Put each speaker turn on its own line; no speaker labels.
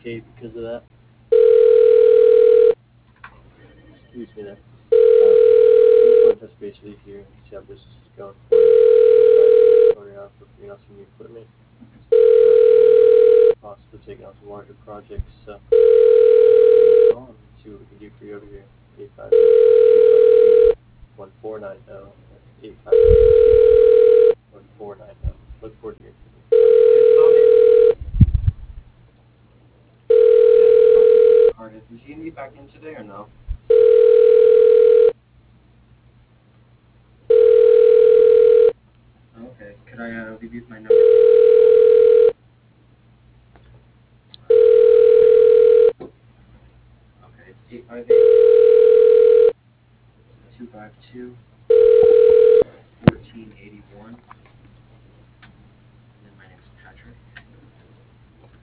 okay because of that. Excuse me there. I just want to touch base with you here and see how business is going for you. Starting out for bringing out some new equipment. Possibly taking on some larger projects. So, call and see what we can do for you over here. 858-252-1490. 858-252-1490. Look forward to hearing from you. Cardiff, is he gonna be back in today or no? Okay, could I leave you with my number? Okay, it's 858-252-1481.